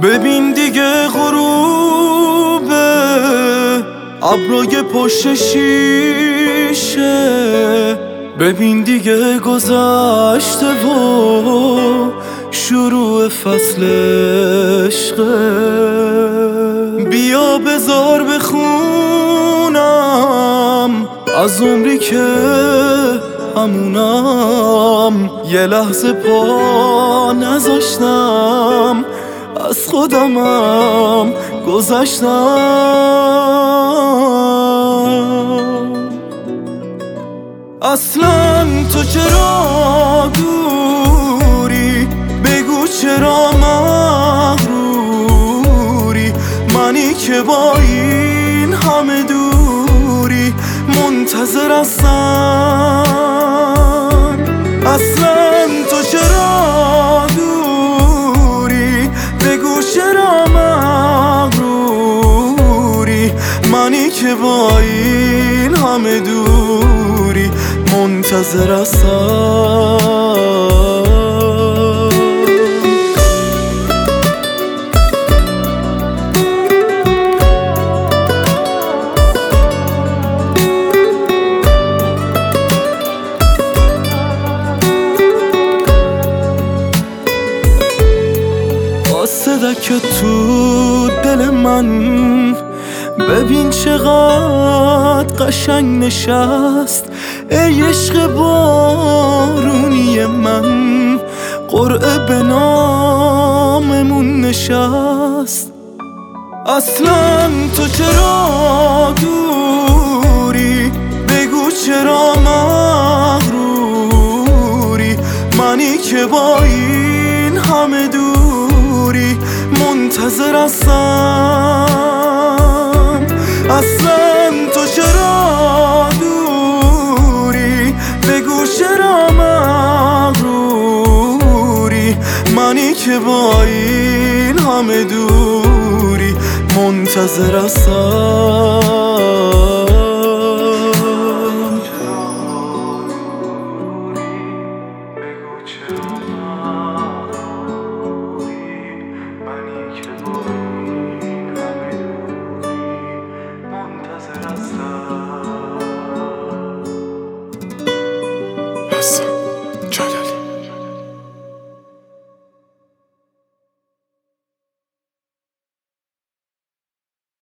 ببین دیگه غروبه، ابرای پشت شیشه. ببین دیگه گذشته و شروع فصل عشقه. بیا بذار بخونم از عمری که همونم، یه لحظه پا نذاشتم، از خودمم گذشتم. اصلا تو چرا دوری؟ بگو چرا مغروری؟ منی که با این همه دوری منتظر هستم. اصلا تو چرا دوری؟ بگو چرا مغروری؟ منی که با این همه دوری منتظر هستم. صدک تو دل من ببین چقدر قشنگ نشست. ای عشق بارونی من، قرعه به ناممون نشست. اصلا تو چرا دوری؟ بگو چرا مغروری؟ منی که با این همه دوری منتظر هستم. اصلا تو چرا دوری؟ بگو چرا مغروری؟ منی که با این همه دوری منتظر هستم.